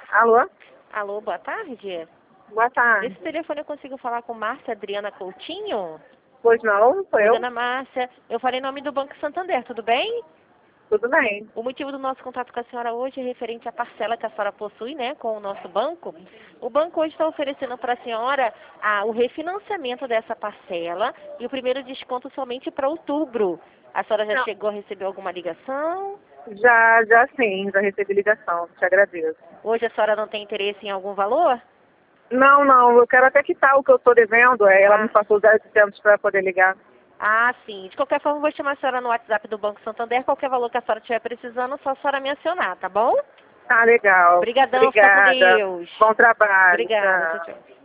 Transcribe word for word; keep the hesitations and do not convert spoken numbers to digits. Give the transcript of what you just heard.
Alô? Alô, boa tarde. Boa tarde. Nesse telefone eu consigo falar com Márcia Adriana Coutinho? Pois não, sou Oi, eu? dona Márcia. Eu falei em nome do Banco Santander, tudo bem? Tudo bem. O motivo do nosso contato com a senhora hoje é referente à parcela que a senhora possui, né, com o nosso banco. O banco hoje está oferecendo para a senhora ah, o refinanciamento dessa parcela e o primeiro desconto somente para outubro. A senhora já Não. chegou a receber alguma ligação? Já, já sim, já recebi ligação, te agradeço. Hoje a senhora não tem interesse em algum valor? Não, não, eu quero até quitar o que eu estou devendo, aí ela Ah. me passou os oitocentos para poder ligar. Ah, sim. De qualquer forma, eu vou chamar a senhora no WhatsApp do Banco Santander. Qualquer valor que a senhora estiver precisando, só a senhora me acionar, tá bom? Ah, legal. Obrigadão, fica com Obrigada. Deus. Bom trabalho. Obrigada, Tchau. tchau, tchau.